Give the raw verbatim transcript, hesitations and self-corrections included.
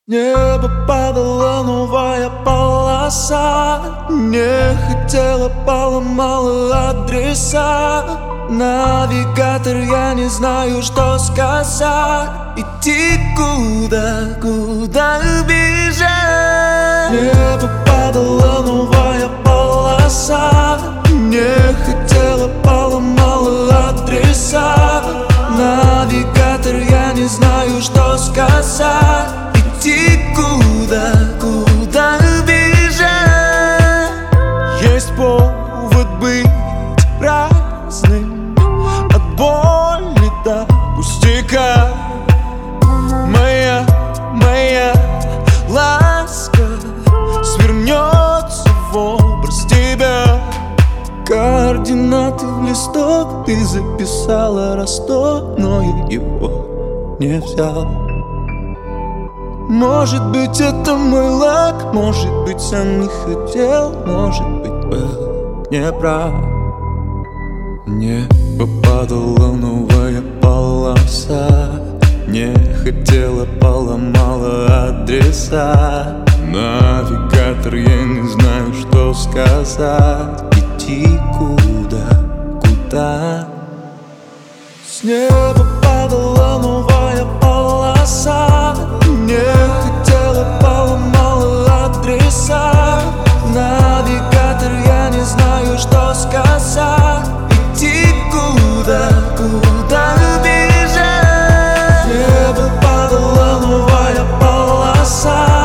Небо падала новая полоса, не хотела, поломала адреса. Навигатор, я не знаю, что сказать. Идти куда, куда бежать? Небо падала новая полоса, не хотела, поломала адреса. Навигатор, я не знаю, что сказать. Идти куда, куда бежать? Есть повод быть разным, от боли до пустяка. Моя, моя ласка свернется в образ тебя. Координаты в листок ты записала, Ростов, но я его не взял. Может быть, это мой лак, может быть, сам не хотел, может быть, был неправ. Небо падала новая полоса, не хотела, поломала адреса. Навигатор, я не знаю, что сказать. Идти куда, куда? С неба падала новая полоса, не хотела, поломала адреса. Навигатор, я не знаю, что сказать. Идти куда, куда бежать? С неба падала новая полоса,